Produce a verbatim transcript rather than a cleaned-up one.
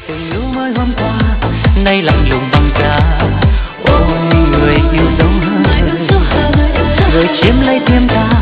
tình yêu mới hôm qua nay lạnh lùng bằng giá. Ôi người yêu dấu hơn người chiếm lấy tim ta